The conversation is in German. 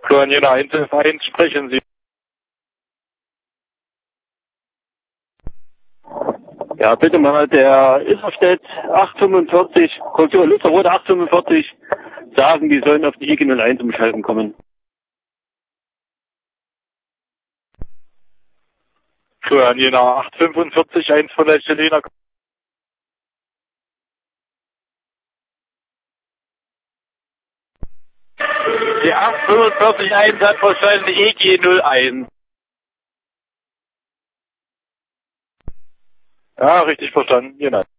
Jena 151, sprechen Sie. Ja, bitte mal, der Isserstedt 845, Kultur Lutherrode 845, sagen, die sollen auf die IG 01 umschalten kommen. Jena 845, 1 von der Stellener. Die 845, 1 hat verstanden, EG 01. Ja, richtig verstanden, genau.